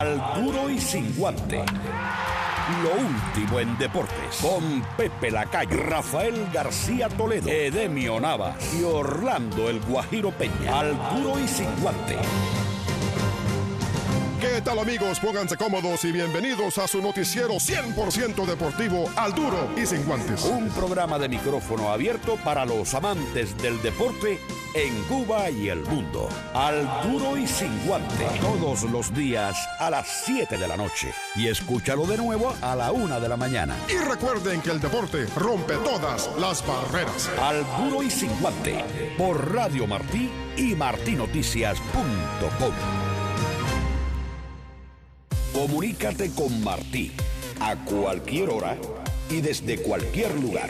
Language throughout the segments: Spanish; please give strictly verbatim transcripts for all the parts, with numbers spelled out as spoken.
Al duro y sin guante. Lo último en deportes. Con Pepe Lacayo, Rafael García Toledo, Edemio Navas y Orlando El Guajiro Peña. Al duro y sin guante. ¿Qué tal, amigos? Pónganse cómodos y bienvenidos a su noticiero cien por ciento deportivo Al Duro y Sin Guantes. Un programa de micrófono abierto para los amantes del deporte en Cuba y el mundo. Al Duro y Sin Guante. Todos los días a las siete de la noche. Y escúchalo de nuevo a la una de la mañana. Y recuerden que el deporte rompe todas las barreras. Al Duro y Sin Guante. Por Radio Martí y martí noticias punto com. Comunícate con Martí a cualquier hora y desde cualquier lugar.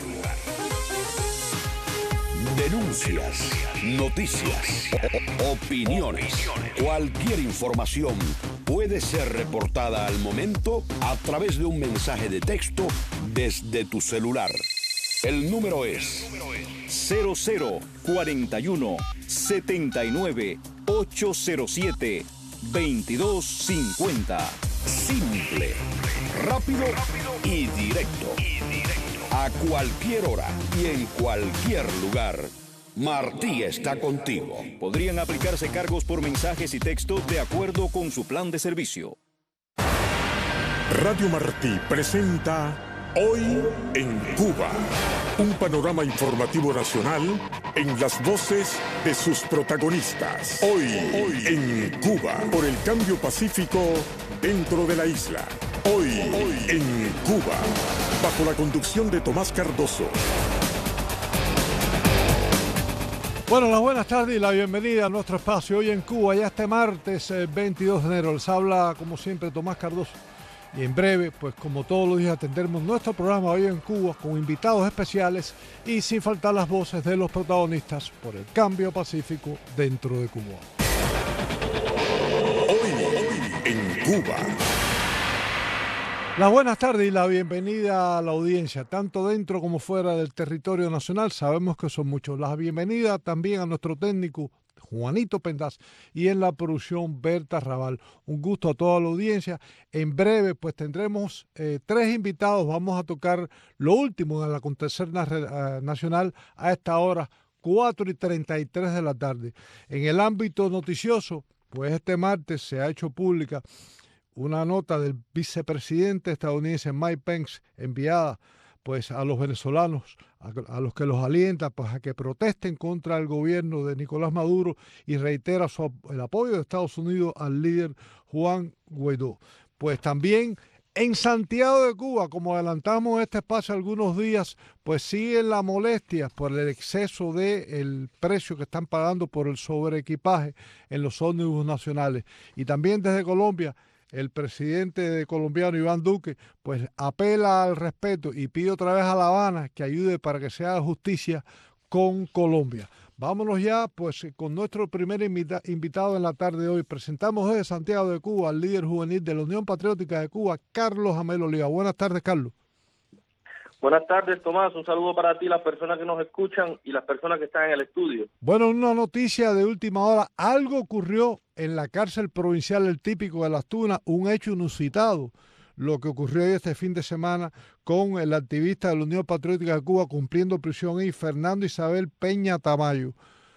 Denuncias, noticias, opiniones, cualquier información puede ser reportada al momento a través de un mensaje de texto desde tu celular. El número es cero cero cuarenta y uno setenta y nueve ochocientos siete veintidós cincuenta. Simple, rápido y directo. A cualquier hora y en cualquier lugar, Martí está contigo. Podrían aplicarse cargos por mensajes y texto de acuerdo con su plan de servicio. Radio Martí presenta Hoy en Cuba. Un panorama informativo nacional en las voces de sus protagonistas. Hoy, Hoy en Cuba. Por el cambio pacífico dentro de la isla. Hoy, Hoy en Cuba. Bajo la conducción de Tomás Cardoso. Bueno, las buenas tardes y la bienvenida a nuestro espacio Hoy en Cuba. Ya este martes eh, veintidós de enero les habla como siempre Tomás Cardoso. Y en breve, pues como todos los días, tendremos nuestro programa Hoy en Cuba con invitados especiales y sin faltar las voces de los protagonistas por el cambio pacífico dentro de Cuba. Hoy en Cuba. Las buenas tardes y la bienvenida a la audiencia, tanto dentro como fuera del territorio nacional. Sabemos que son muchos. La bienvenida también a nuestro técnico Juanito Pendaz y en la producción Berta Raval. Un gusto a toda la audiencia. En breve pues tendremos eh, tres invitados. Vamos a tocar lo último del acontecer na- nacional a esta hora, cuatro y treinta y tres de la tarde. En el ámbito noticioso, pues este martes se ha hecho pública una nota del vicepresidente estadounidense Mike Pence enviada pues a los venezolanos, a, a los que los alienta pues a que protesten contra el gobierno de Nicolás Maduro y reitera su, el apoyo de Estados Unidos al líder Juan Guaidó. Pues también en Santiago de Cuba, como adelantamos en este espacio algunos días, pues siguen las molestias por el exceso del precio que están pagando por el sobreequipaje en los ómnibus nacionales. Y también desde Colombia, el presidente colombiano Iván Duque pues apela al respeto y pide otra vez a La Habana que ayude para que se haga justicia con Colombia. Vámonos ya pues con nuestro primer invita- invitado en la tarde de hoy. Presentamos desde Santiago de Cuba al líder juvenil de la Unión Patriótica de Cuba, Carlos Jamel Oliva. Buenas tardes, Carlos. Buenas tardes, Tomás. Un saludo para ti, las personas que nos escuchan y las personas que están en el estudio. Bueno, una noticia de última hora. Algo ocurrió en la cárcel provincial El Típico de Las Tunas, un hecho inusitado, lo que ocurrió hoy este fin de semana con el activista de la Unión Patriótica de Cuba cumpliendo prisión ahí, Fernando Isabel Peña Tamayo.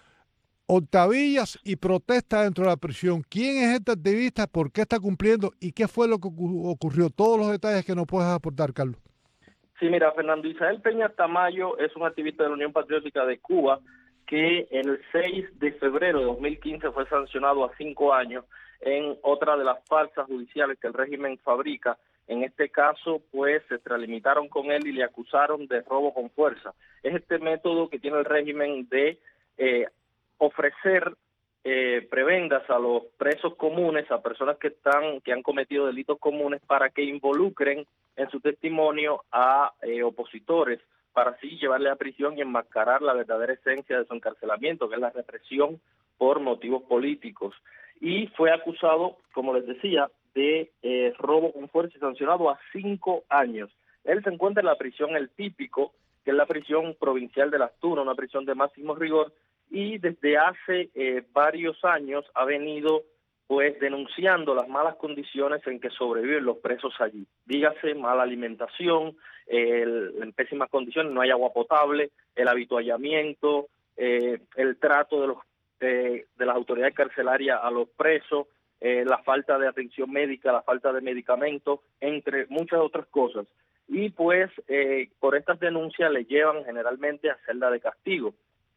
Octavillas y protesta dentro de la prisión. ¿Quién es este activista? ¿Por qué está cumpliendo? ¿Y qué fue lo que ocurrió? Todos los detalles que nos puedes aportar, Carlos. Sí, mira, Fernando Isabel Peña Tamayo es un activista de la Unión Patriótica de Cuba que el seis de febrero de dos mil quince fue sancionado a cinco años en otra de las falsas judiciales que el régimen fabrica. En este caso, pues, se extralimitaron con él y le acusaron de robo con fuerza. Es este método que tiene el régimen de eh, ofrecer eh, prebendas a los presos comunes, a personas que están que han cometido delitos comunes, para que involucren en su testimonio a eh, opositores, para así llevarle a prisión y enmascarar la verdadera esencia de su encarcelamiento, que es la represión por motivos políticos. Y fue acusado, como les decía, de eh, robo con fuerza y sancionado a cinco años. Él se encuentra en la prisión El Típico, que es la prisión provincial de Las Tunas, una prisión de máximo rigor, y desde hace eh, varios años ha venido pues denunciando las malas condiciones en que sobreviven los presos allí. Dígase, mala alimentación, el, en pésimas condiciones, no hay agua potable, el habituallamiento, eh, el trato de, los, eh, de las autoridades carcelarias a los presos, eh, la falta de atención médica, la falta de medicamentos, entre muchas otras cosas. Y pues eh, por estas denuncias le llevan generalmente a celda de castigo.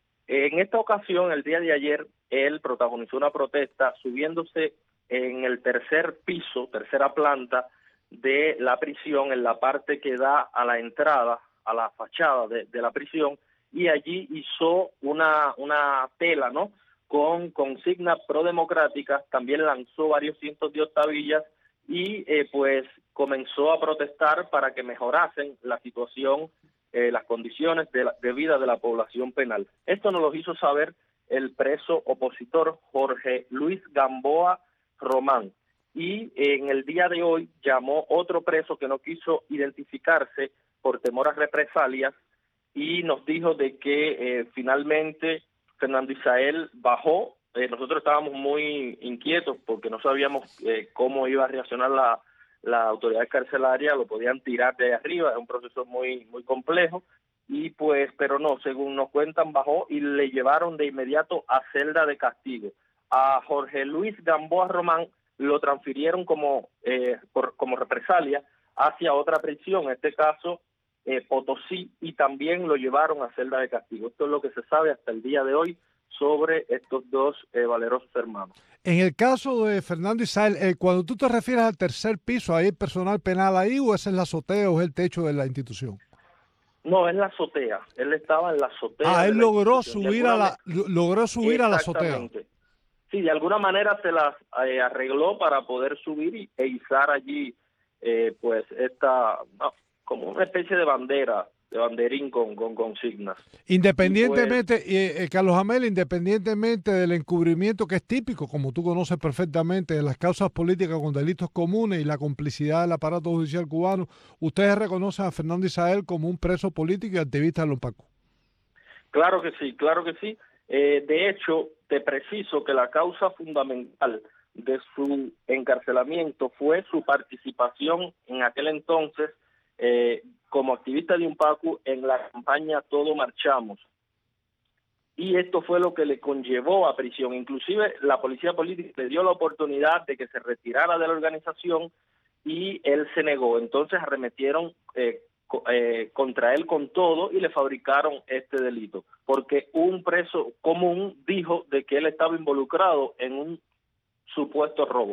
En esta ocasión, el día de ayer, él protagonizó una protesta subiéndose en el tercer piso, tercera planta de la prisión, en la parte que da a la entrada, a la fachada de, de la prisión, y allí hizo una, una tela, ¿no?, con consignas prodemocráticas, también lanzó varios cientos de octavillas y eh, pues comenzó a protestar para que mejorasen la situación, eh, las condiciones de, la, de vida de la población penal. Esto nos lo hizo saber el preso opositor Jorge Luis Gamboa Román. Y en el día de hoy llamó otro preso que no quiso identificarse por temor a represalias y nos dijo de que eh, finalmente Fernando Isael bajó. Eh, nosotros estábamos muy inquietos porque no sabíamos eh, cómo iba a reaccionar la, la autoridad carcelaria, lo podían tirar de arriba, es un proceso muy, muy complejo. Y pues, pero no, según nos cuentan, bajó y le llevaron de inmediato a celda de castigo. A Jorge Luis Gamboa Román lo transfirieron como, eh, por, como represalia hacia otra prisión, en este caso eh, Potosí, y también lo llevaron a celda de castigo. Esto es lo que se sabe hasta el día de hoy sobre estos dos eh, valerosos hermanos. En el caso de Fernando Isael, eh, cuando tú te refieres al tercer piso, ¿hay personal penal ahí o ese es la azotea o es el techo de la institución? No, es la azotea. Él estaba en la azotea. Ah, él logró institución. subir a la logró subir a la azotea. Sí, de alguna manera se las eh, arregló para poder subir y, e izar allí, eh, pues, esta, no, como una especie de bandera, de banderín con, con consignas. Independientemente, pues, eh, eh, Carlos Amel, independientemente del encubrimiento que es típico, como tú conoces perfectamente, de las causas políticas con delitos comunes y la complicidad del aparato judicial cubano, ustedes reconocen a Fernando Isael como un preso político y activista de los Pacos. Claro que sí, claro que sí. Eh, de hecho, te preciso que la causa fundamental de su encarcelamiento fue su participación en aquel entonces eh, como activista de UNPACU en la campaña Todo Marchamos. Y esto fue lo que le conllevó a prisión. Inclusive la policía política le dio la oportunidad de que se retirara de la organización y él se negó. Entonces arremetieron eh, Eh, contra él con todo y le fabricaron este delito, porque un preso común dijo de que él estaba involucrado en un supuesto robo.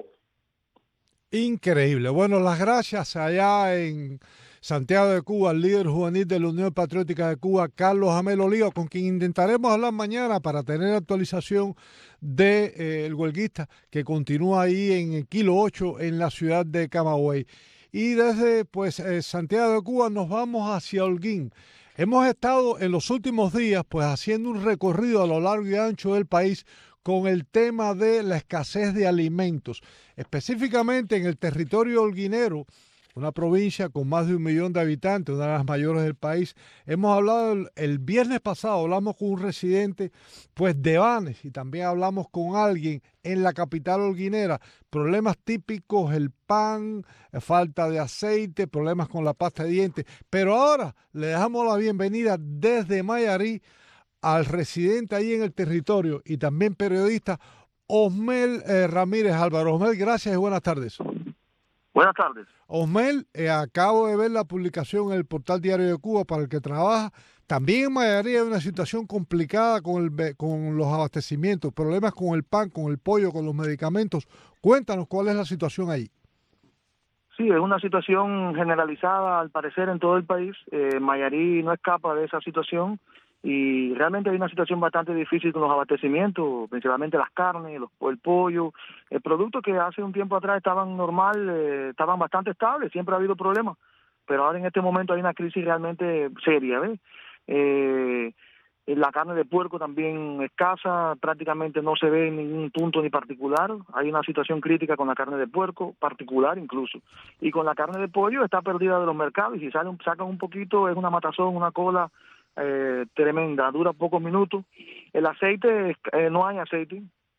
Increíble. Bueno, las gracias allá en Santiago de Cuba, al líder juvenil de la Unión Patriótica de Cuba, Carlos Amel Oliva, con quien intentaremos hablar mañana para tener actualización de eh, el huelguista que continúa ahí en el Kilo ocho en la ciudad de Camagüey. Y desde pues eh, Santiago de Cuba nos vamos hacia Holguín. Hemos estado en los últimos días pues haciendo un recorrido a lo largo y ancho del país con el tema de la escasez de alimentos, específicamente en el territorio holguinero, una provincia con más de un millón de habitantes, una de las mayores del país. Hemos hablado el, el viernes pasado, hablamos con un residente pues de Banes y también hablamos con alguien en la capital holguinera. Problemas típicos, el pan, falta de aceite, problemas con la pasta de dientes. Pero ahora le damos la bienvenida desde Mayarí al residente ahí en el territorio y también periodista Osmel eh, Ramírez Álvaro. Osmel, gracias y buenas tardes. Buenas tardes. Osmel, eh, acabo de ver la publicación en el portal Diario de Cuba para el que trabaja. También en Mayarí hay una situación complicada con, el, con los abastecimientos, problemas con el pan, con el pollo, con los medicamentos. Cuéntanos cuál es la situación ahí. Sí, es una situación generalizada al parecer en todo el país. Eh, Mayarí no escapa de esa situación y realmente hay una situación bastante difícil con los abastecimientos, principalmente las carnes, los, el pollo, el producto que hace un tiempo atrás estaban normal, eh, estaban bastante estables, siempre ha habido problemas, pero ahora en este momento hay una crisis realmente seria, ¿ves? Eh, la carne de puerco también escasa, prácticamente no se ve en ningún punto ni particular, hay una situación crítica con la carne de puerco, particular incluso, y con la carne de pollo está perdida de los mercados, y si sale, sacan un poquito es una matazón, una cola eh, tremenda, dura pocos minutos. El aceite, eh, no hay aceite,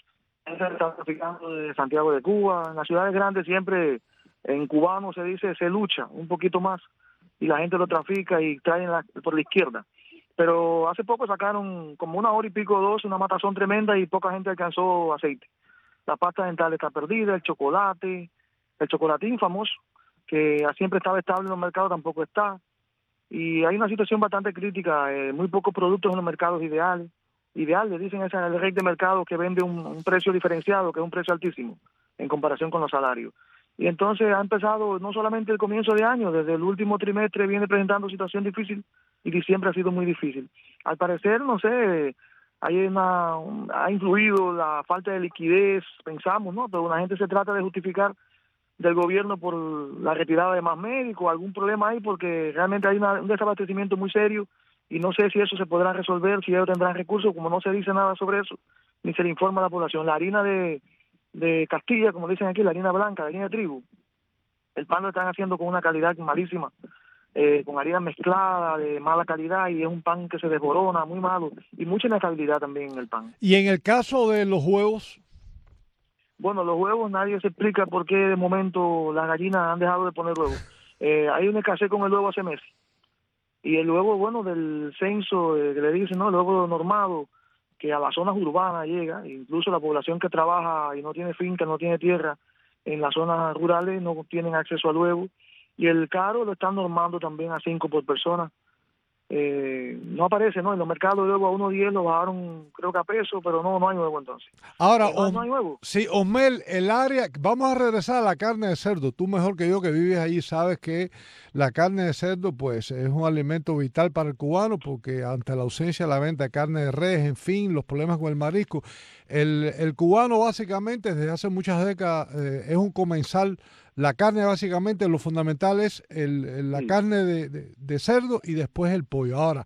se está traficando de Santiago de Cuba. En las ciudades grandes siempre, en cubano se dice, se lucha un poquito más y la gente lo trafica y traen la, por la izquierda. Pero hace poco sacaron como una hora y pico o dos, una matazón tremenda y poca gente alcanzó aceite. La pasta dental está perdida, el chocolate, el chocolatín famoso, que siempre estaba estable en los mercados, tampoco está. Y hay una situación bastante crítica, eh, muy pocos productos en los mercados ideales. Ideal, le dicen, es el rey de mercado que vende un, un precio diferenciado, que es un precio altísimo en comparación con los salarios. Y entonces ha empezado no solamente el comienzo de año, desde el último trimestre viene presentando situación difícil y diciembre ha sido muy difícil. Al parecer, no sé, hay una, ha influido la falta de liquidez, pensamos, ¿no? Pero la gente se trata de justificar del gobierno por la retirada de más médicos, algún problema ahí, porque realmente hay una, un desabastecimiento muy serio y no sé si eso se podrá resolver, si ellos tendrán recursos, como no se dice nada sobre eso, ni se le informa a la población. La harina de, de Castilla, como dicen aquí, la harina blanca, la harina de trigo, el pan lo están haciendo con una calidad malísima, eh, con harina mezclada de mala calidad y es un pan que se desborona, muy malo, y mucha inestabilidad también en el pan. Y en el caso de los huevos... Bueno, los huevos nadie se explica por qué de momento las gallinas han dejado de poner huevos. Eh, hay una escasez con el huevo hace meses. Y el huevo, bueno, del censo, eh, que le dicen, ¿no? El huevo normado, que a las zonas urbanas llega, incluso la población que trabaja y no tiene finca, no tiene tierra, en las zonas rurales no tienen acceso al huevo. Y el caro lo están normando también a cinco por persona. Eh, no aparece, ¿no? En los mercados de huevo a uno diez lo bajaron, creo que a peso, pero no, no hay huevo entonces. Ahora, no, no hay huevo. Sí, Osmel, el área, vamos a regresar a la carne de cerdo. Tú mejor que yo que vives allí sabes que la carne de cerdo pues es un alimento vital para el cubano porque ante la ausencia de la venta de carne de res, en fin, los problemas con el marisco, el, el cubano básicamente desde hace muchas décadas eh, es un comensal. La carne básicamente lo fundamental es el, el, la sí. carne de, de, de cerdo y después el pollo. Ahora,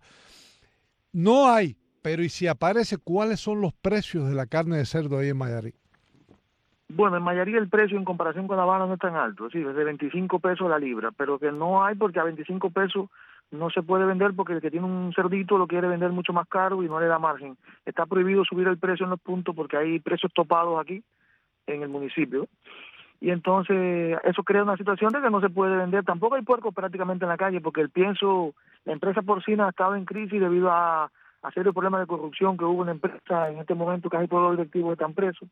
no hay, pero y si aparece, ¿cuáles son los precios de la carne de cerdo ahí en Mayarí? Bueno, en Mayarí el precio en comparación con La Habana no es tan alto, sí, es de veinticinco pesos la libra, pero que no hay porque a veinticinco pesos no se puede vender porque el que tiene un cerdito lo quiere vender mucho más caro y no le da margen. Está prohibido subir el precio en los puntos porque hay precios topados aquí en el municipio. Y entonces eso crea una situación de que no se puede vender. Tampoco hay puercos prácticamente en la calle porque el pienso, la empresa porcina ha estado en crisis debido a, a serios problemas de corrupción que hubo en la empresa. En este momento casi todos los directivos están presos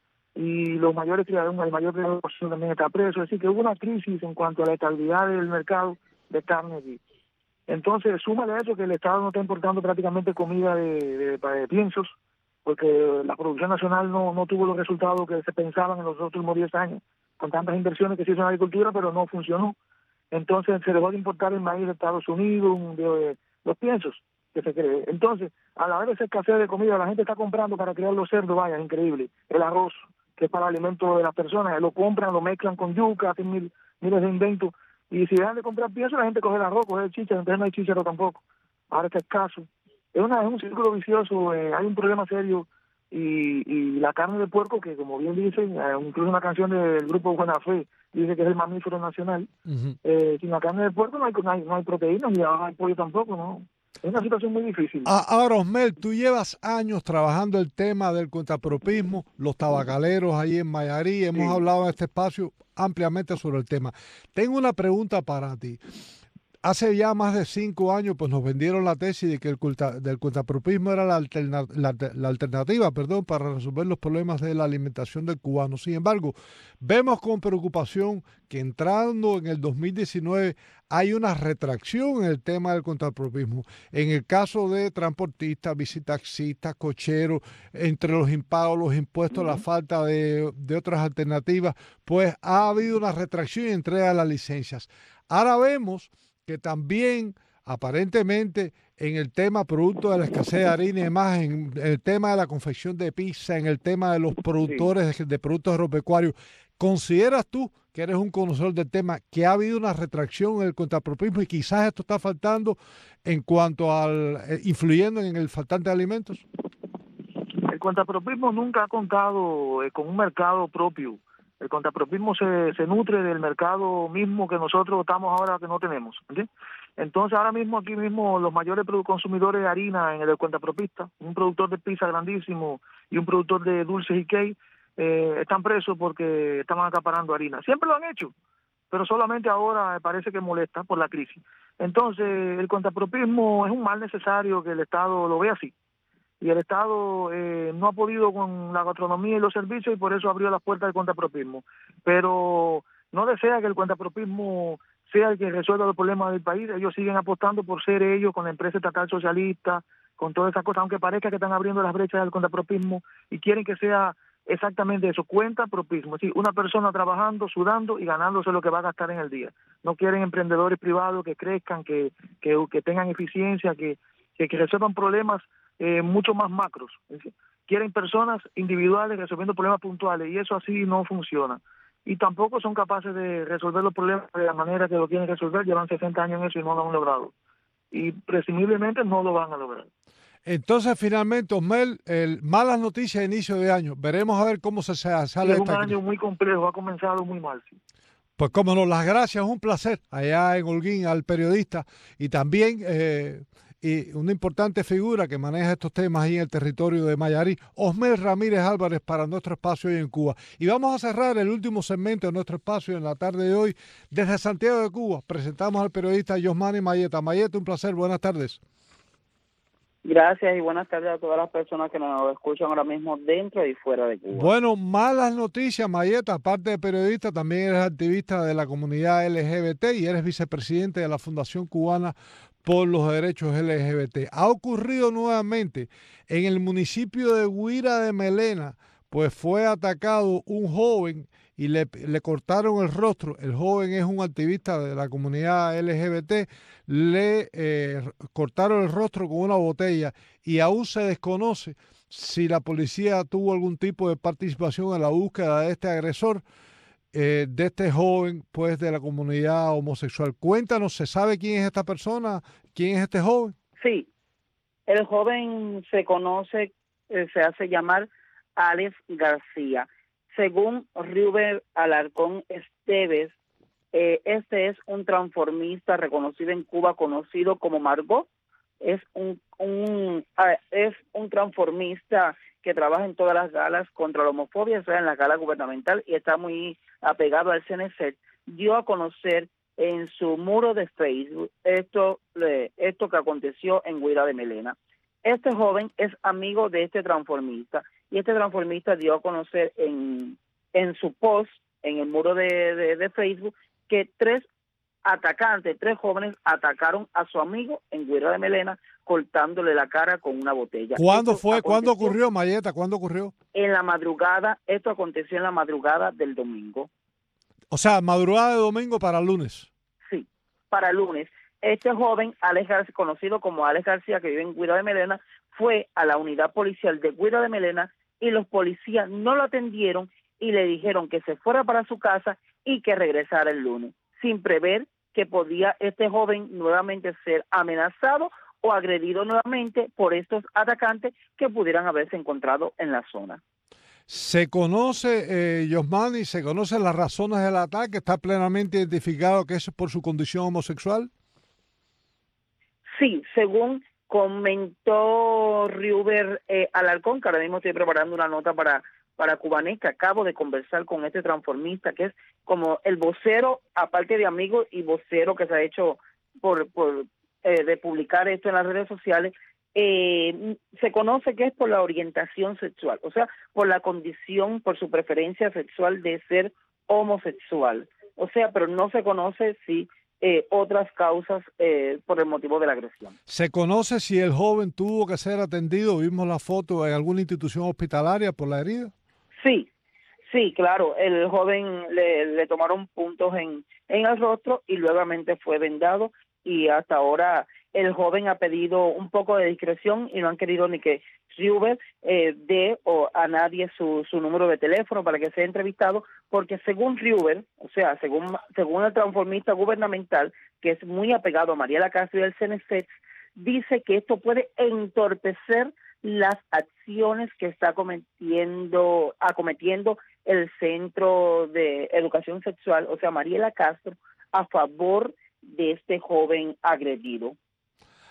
y los mayores criadores, el mayor criador de porcino también está preso. Es decir, que hubo una crisis en cuanto a la estabilidad del mercado de carne aquí. Entonces, súmale a eso que el Estado no está importando prácticamente comida de, de, de piensos porque la producción nacional no, no tuvo los resultados que se pensaban en los últimos diez años, con tantas inversiones que se hizo en agricultura, pero no funcionó. Entonces se dejó de importar el maíz de Estados Unidos, de, de, los piensos que se cree. Entonces, a la vez de esa escasez de comida, la gente está comprando para criar los cerdos, vaya, es increíble. El arroz, que es para el alimento de las personas, lo compran, lo mezclan con yuca, hacen mil, miles de inventos. Y si dejan de comprar piensos, la gente coge el arroz, coge el chícharo, entonces no hay chícharo tampoco. Ahora está escaso. Es, una, es un círculo vicioso, eh, hay un problema serio y, y la carne de puerco, que como bien dicen, eh, incluso una canción del grupo Buena Fe dice que es el mamífero nacional, uh-huh. eh, sin la carne de puerco no hay, no hay, no hay proteínas y no hay pollo tampoco, ¿no? Es una situación muy difícil. Ahora, Osmel, tú llevas años trabajando el tema del contrapropismo, los tabacaleros ahí en Mayarí, hemos sí. hablado en este espacio ampliamente sobre el tema. Tengo una pregunta para ti. Hace ya más de cinco años pues nos vendieron la tesis de que el culta, del contrapropismo era la, alterna, la, la alternativa perdón, para resolver los problemas de la alimentación del cubano. Sin embargo, vemos con preocupación que entrando en el dos mil diecinueve hay una retracción en el tema del contrapropismo. En el caso de transportistas, bicitaxistas, cocheros, entre los impagos, los impuestos, la falta de, de otras alternativas, pues ha habido una retracción y entrega de las licencias. Ahora vemos que también aparentemente en el tema producto de la escasez de harina y demás, en el tema de la confección de pizza, en el tema de los productores sí. de, de productos agropecuarios, ¿consideras tú, que eres un conocedor del tema, que ha habido una retracción en el contrapropismo y quizás esto está faltando en cuanto al, eh, influyendo en el faltante de alimentos? El contrapropismo nunca ha contado eh, con un mercado propio. El contrapropismo se, se nutre del mercado mismo que nosotros estamos ahora que no tenemos. ¿Entiendes? Entonces ahora mismo aquí mismo los mayores consumidores de harina en el contrapropista, un productor de pizza grandísimo y un productor de dulces y cake, eh, están presos porque estaban acaparando harina. Siempre lo han hecho, pero solamente ahora parece que molesta por la crisis. Entonces, el contrapropismo es un mal necesario que el Estado lo ve así. Y el Estado eh, no ha podido con la gastronomía y los servicios y por eso abrió las puertas del contrapropismo. Pero no desea que el contrapropismo sea el que resuelva los problemas del país. Ellos siguen apostando por ser ellos con la empresa estatal socialista, con todas esas cosas, aunque parezca que están abriendo las brechas del contrapropismo y quieren que sea exactamente eso, contrapropismo. Es decir, una persona trabajando, sudando y ganándose lo que va a gastar en el día. No quieren emprendedores privados que crezcan, que, que, que tengan eficiencia, que, que, que resuelvan problemas eh, mucho más macros. Es decir, quieren personas individuales resolviendo problemas puntuales y eso así no funciona. Y tampoco son capaces de resolver los problemas de la manera que lo quieren resolver. Llevan sesenta años en eso y no lo han logrado. Y presumiblemente no lo van a lograr. Entonces, finalmente, Osmel, el, malas noticias de inicio de año. Veremos a ver cómo se sale sí, es esta un año muy complejo, ha comenzado muy mal. Sí. Pues cómo no, las gracias, un placer allá en Holguín al periodista y también eh, y una importante figura que maneja estos temas ahí en el territorio de Mayarí, Osmel Ramírez Álvarez, para nuestro espacio hoy en Cuba. Y vamos a cerrar el último segmento de nuestro espacio en la tarde de hoy desde Santiago de Cuba. Presentamos al periodista Yosmani Mayeta. Mayeta, un placer, buenas tardes. Gracias y buenas tardes a todas las personas que nos escuchan ahora mismo dentro y fuera de Cuba. Bueno, malas noticias, Mayeta. Aparte de periodista, también eres activista de la comunidad L G B T y eres vicepresidente de la Fundación Cubana por los Derechos L G B T. Ha ocurrido nuevamente en el municipio de Guira de Melena, pues fue atacado un joven y le, le cortaron el rostro. El joven es un activista de la comunidad L G B T. Le eh, cortaron el rostro con una botella y aún se desconoce si la policía tuvo algún tipo de participación en la búsqueda de este agresor, eh, de este joven, pues, de la comunidad homosexual. Cuéntanos, ¿se sabe quién es esta persona? ¿Quién es este joven? Sí, el joven se conoce, eh, se hace llamar Alex García. Según Ruber Alarcón Esteves, eh, este es un transformista reconocido en Cuba, conocido como Margot. Es un, un uh, es un transformista que trabaja en todas las galas contra la homofobia, o sea, en la gala gubernamental, y está muy apegado al C N C. Dio a conocer en su muro de Facebook esto, eh, esto que aconteció en Guira de Melena. Este joven es amigo de este transformista, y este transformista dio a conocer en, en su post, en el muro de, de, de Facebook, que tres atacantes, tres jóvenes atacaron a su amigo en Guira de Melena, cortándole la cara con una botella. ¿Cuándo esto fue? ¿Cuándo ocurrió, Mayeta? ¿Cuándo ocurrió? En la madrugada, esto aconteció en la madrugada del domingo. O sea, madrugada de domingo para lunes. Sí, para lunes. Este joven, Alex García, conocido como Alex García, que vive en Guira de Melena, fue a la unidad policial de Guira de Melena y los policías no lo atendieron y le dijeron que se fuera para su casa y que regresara el lunes, sin prever que podía este joven nuevamente ser amenazado o agredido nuevamente por estos atacantes que pudieran haberse encontrado en la zona. ¿Se conoce, eh, Yosmani, se conocen las razones del ataque? ¿Está plenamente identificado que eso es por su condición homosexual? Sí, según comentó Ruber eh, Alarcón, que ahora mismo estoy preparando una nota para, para Cubanesca, acabo de conversar con este transformista, que es como el vocero, aparte de amigo y vocero que se ha hecho por, por eh, de publicar esto en las redes sociales. Eh, se conoce que es por la orientación sexual, o sea, por la condición, por su preferencia sexual de ser homosexual, o sea, pero no se conoce si eh, otras causas eh, por el motivo de la agresión. ¿Se conoce si el joven tuvo que ser atendido, vimos la foto, en alguna institución hospitalaria por la herida? Sí, sí, claro, el joven le, le tomaron puntos en, en el rostro y luego fue vendado, y hasta ahora el joven ha pedido un poco de discreción y no han querido ni que Ruber eh, dé o a nadie su, su número de teléfono para que sea entrevistado, porque según Ruber, o sea, según según el transformista gubernamental, que es muy apegado a Mariela Castro y el C N C, dice que esto puede entorpecer las acciones que está cometiendo, acometiendo el Centro de Educación Sexual, o sea, Mariela Castro, a favor de este joven agredido.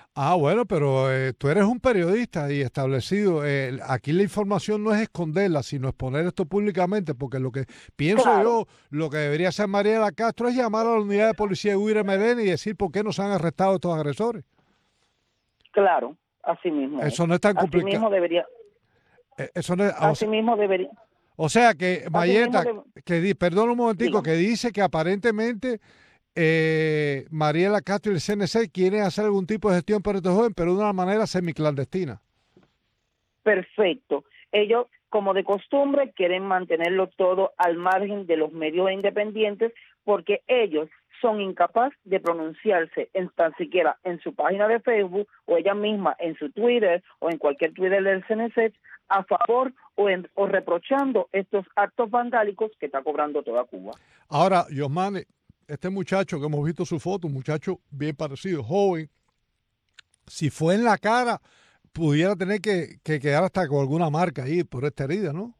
Ah, bueno, pero eh, tú eres un periodista y establecido. Eh, aquí la información no es esconderla, sino exponer esto públicamente, porque lo que pienso Claro, yo, lo que debería hacer Mariela Castro es llamar a la unidad de policía de Guira Melena y decir por qué no se han arrestado estos agresores. claro, así mismo. Eso no es tan Así complicado. mismo debería, Eh, Eso no es, o, así sea, mismo debería. o sea que Así Mayeta, mismo de- que di- perdón un momentico, Dígame. que dice que aparentemente eh, Mariela Castro y el C N C quieren hacer algún tipo de gestión para este joven, pero de una manera semiclandestina. Perfecto. Ellos, como de costumbre, quieren mantenerlo todo al margen de los medios independientes porque ellos son incapaces de pronunciarse en tan siquiera en su página de Facebook o ella misma en su Twitter o en cualquier Twitter del C N C a favor o, en, o reprochando estos actos vandálicos que está cobrando toda Cuba. Ahora, Yosmani, este muchacho que hemos visto su foto, un muchacho bien parecido, joven, si fue en la cara, pudiera tener que, que quedar hasta con alguna marca ahí por esta herida, ¿no?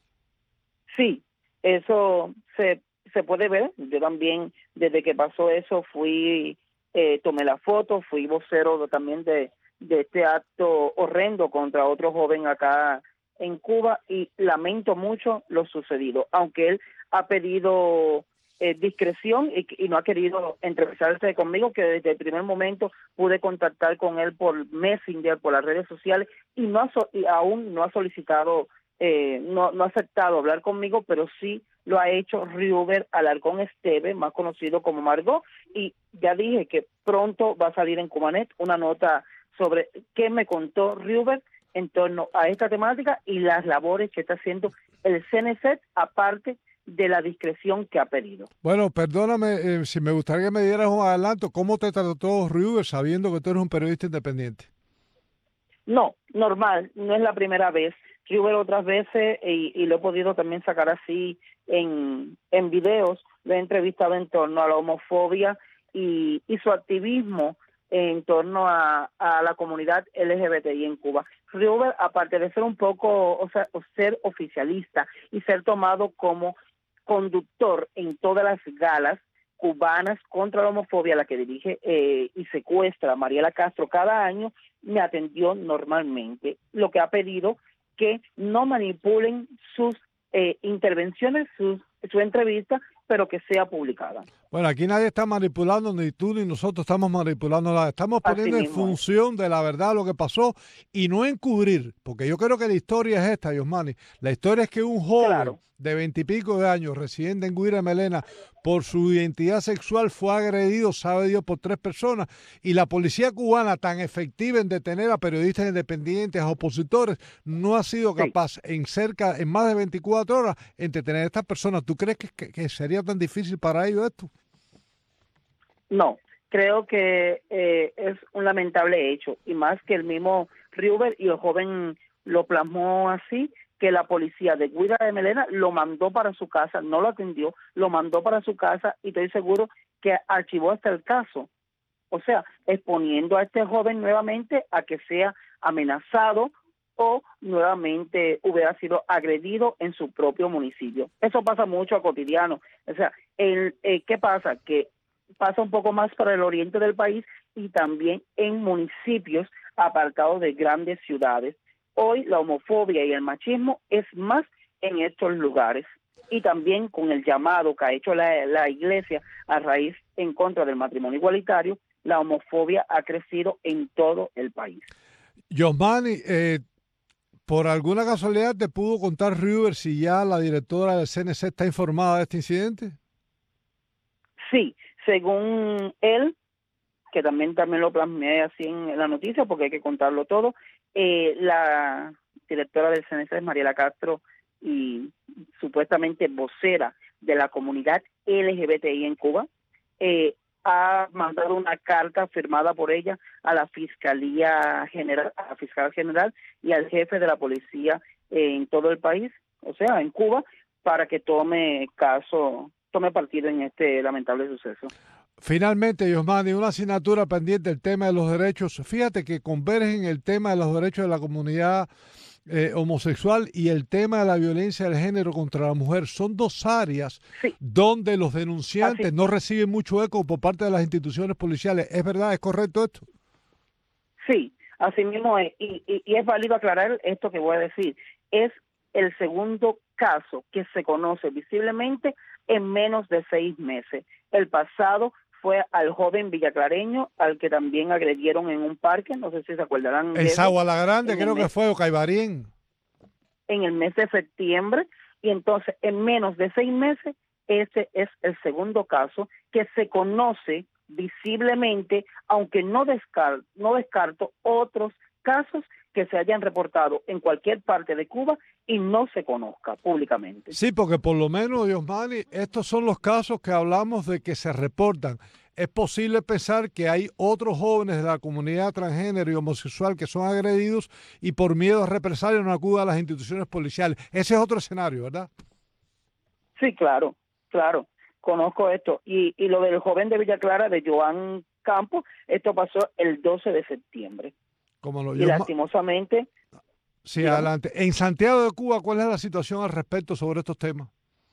Sí, eso se, se puede ver. Yo también, desde que pasó eso, fui, eh, tomé la foto, fui vocero también de, de este acto horrendo contra otro joven acá en Cuba y lamento mucho lo sucedido, aunque él ha pedido eh, discreción y, y no ha querido entrevistarse conmigo, que desde el primer momento pude contactar con él por Messenger, por las redes sociales y, no ha, y aún no ha solicitado Eh, no, no ha aceptado hablar conmigo, pero sí lo ha hecho Riuber Alarcón Esteve, más conocido como Margot, y ya dije que pronto va a salir en Cubanet una nota sobre qué me contó Riuber en torno a esta temática y las labores que está haciendo el C N C, aparte de la discreción que ha pedido. Bueno, perdóname, eh, si me gustaría que me dieras un adelanto, ¿cómo te trató Riuber sabiendo que tú eres un periodista independiente? No, normal, no es la primera vez. Yo veo otras veces y, y lo he podido también sacar así en, en videos, lo he entrevistado en torno a la homofobia y, y su activismo en torno a, a la comunidad L G B T I en Cuba. Riuber, aparte de ser un poco, o sea, ser oficialista y ser tomado como conductor en todas las galas cubanas contra la homofobia, la que dirige eh, y secuestra Mariela Castro cada año, me atendió normalmente. Lo que ha pedido que no manipulen sus eh, intervenciones, sus, su entrevista, pero que sea publicada. Bueno, aquí nadie está manipulando, ni tú ni nosotros estamos manipulando nada. Estamos poniendo en función de la verdad lo que pasó y no encubrir, porque yo creo que la historia es esta, Yosmani. La historia es que un joven claro. de veintipico de años, residente en Guira Melena, por su identidad sexual fue agredido, sabe Dios, por tres personas. Y la policía cubana, tan efectiva en detener a periodistas independientes, a opositores, no ha sido capaz sí. en cerca, en más de veinticuatro horas, en detener a estas personas. ¿Tú crees que, que, que sería tan difícil para ellos esto? No, creo que eh, es un lamentable hecho, y más que el mismo Riuber y el joven lo plasmó así, que la policía de Guira de Melena lo mandó para su casa, no lo atendió, lo mandó para su casa y estoy seguro que archivó hasta el caso. O sea, exponiendo a este joven nuevamente a que sea amenazado o nuevamente hubiera sido agredido en su propio municipio. Eso pasa mucho a cotidiano. O sea, el, eh, ¿qué pasa? Que pasa un poco más para el oriente del país y también en municipios apartados de grandes ciudades. Hoy la homofobia y el machismo es más en estos lugares y también con el llamado que ha hecho la, la Iglesia a raíz en contra del matrimonio igualitario, la homofobia ha crecido en todo el país. Yosmani, eh, ¿por alguna casualidad te pudo contar Riuber si ya la directora del C N C está informada de este incidente? Sí, según él, que también también lo plasmé así en la noticia porque hay que contarlo todo, eh, la directora del C N C, Mariela Castro, y supuestamente vocera de la comunidad L G B T I en Cuba, eh, ha mandado una carta firmada por ella a la Fiscalía General, a la Fiscal General y al jefe de la policía eh, en todo el país, o sea, en Cuba, para que tome caso, tome partido en este lamentable suceso. Finalmente, Yosmani, una asignatura pendiente, el tema de los derechos. Fíjate que convergen el tema de los derechos de la comunidad eh, homosexual y el tema de la violencia del género contra la mujer. Son dos áreas sí. donde los denunciantes Así. no reciben mucho eco por parte de las instituciones policiales. ¿Es verdad? ¿Es correcto esto? Sí, así mismo es, y, y, y es válido aclarar esto que voy a decir. Es el segundo caso que se conoce visiblemente en menos de seis meses. El pasado fue al joven villaclareño, al que también agredieron en un parque, no sé si se acordarán. En Sagua la Grande, creo que fue, o Caibarien. En el mes de septiembre, y entonces en menos de seis meses, ese es el segundo caso que se conoce visiblemente, aunque no descarto, no descarto otros casos que se hayan reportado en cualquier parte de Cuba y no se conozca públicamente. Sí, porque por lo menos, Diosmani, estos son los casos que hablamos de que se reportan. Es posible pensar que hay otros jóvenes de la comunidad transgénero y homosexual que son agredidos y por miedo a represalias no acuden a las instituciones policiales. Ese es otro escenario, ¿verdad? Sí, claro, claro. Conozco esto. Y, y lo del joven de Villa Clara, de Joan Campos, esto pasó el doce de septiembre. Como lo, y lastimosamente... Sí, digamos, adelante. En Santiago de Cuba, ¿cuál es la situación al respecto sobre estos temas?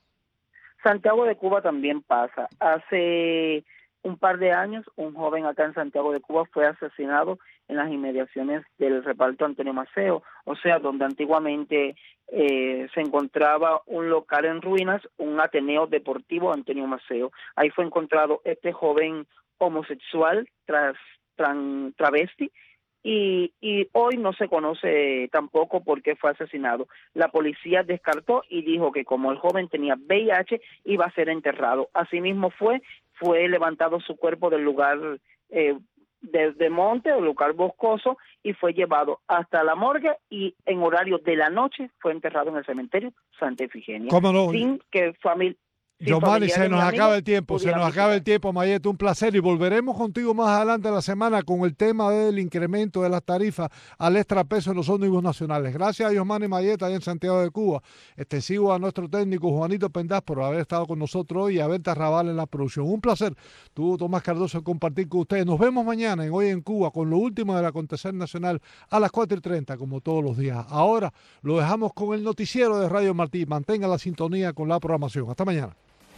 Santiago de Cuba también pasa. Hace un par de años, un joven acá en Santiago de Cuba fue asesinado en las inmediaciones del reparto Antonio Maceo, o sea, donde antiguamente eh, se encontraba un local en ruinas, un Ateneo Deportivo Antonio Maceo. Ahí fue encontrado este joven homosexual, tras, tran, travesti, Y, y hoy no se conoce tampoco por qué fue asesinado. La policía descartó y dijo que como el joven tenía V I H, iba a ser enterrado. Asimismo fue, fue levantado su cuerpo del lugar eh, de, de monte, o lugar boscoso, y fue llevado hasta la morgue y en horario de la noche fue enterrado en el cementerio Santa Efigenia. ¿Cómo no? Sin que familia... Giovanni, se nos acaba el tiempo, se nos acaba el tiempo, Mayete, un placer, y volveremos contigo más adelante en la semana con el tema del incremento de las tarifas al extrapeso en los ómnibus nacionales. Gracias a Giovanni Mayete allá en Santiago de Cuba, extensivo a nuestro técnico Juanito Pendaz por haber estado con nosotros hoy y a Berta Raval en la producción. Un placer, tuvo Tomás Cardoso en compartir con ustedes. Nos vemos mañana en Hoy en Cuba con lo último del acontecer nacional a las cuatro y treinta como todos los días. Ahora lo dejamos con el noticiero de Radio Martí. Mantenga la sintonía con la programación. Hasta mañana.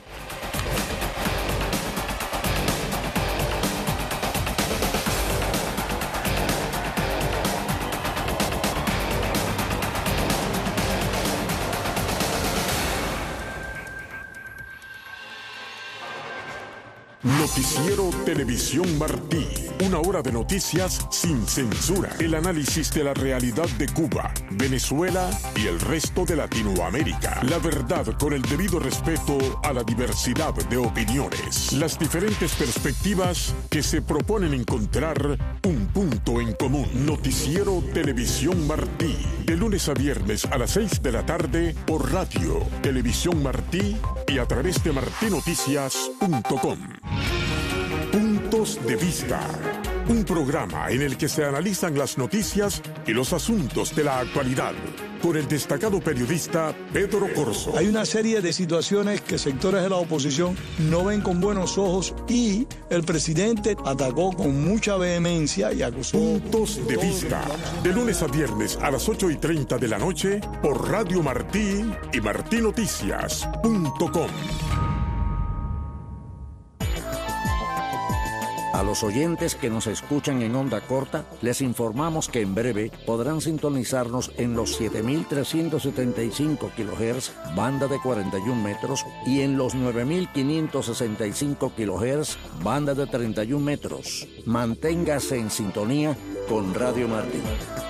Noticiero Televisión Martí. Una hora de noticias sin censura. El análisis de la realidad de Cuba, Venezuela y el resto de Latinoamérica. La verdad con el debido respeto a la diversidad de opiniones. Las diferentes perspectivas que se proponen encontrar un punto en común. Noticiero Televisión Martí. De lunes a viernes a las seis de la tarde por Radio Televisión Martí y a través de martí noticias punto com. Puntos de Vista, un programa en el que se analizan las noticias y los asuntos de la actualidad, con el destacado periodista Pedro Corzo. Hay una serie de situaciones que sectores de la oposición no ven con buenos ojos y el presidente atacó con mucha vehemencia y acusó... Puntos de Vista, de lunes a viernes a las ocho y treinta de la noche por Radio Martí y martí noticias punto com. A los oyentes que nos escuchan en onda corta, les informamos que en breve podrán sintonizarnos en los siete mil trescientos setenta y cinco kilohertz, banda de cuarenta y un metros, y en los nueve mil quinientos sesenta y cinco kilohertz, banda de treinta y un metros. Manténgase en sintonía con Radio Martí.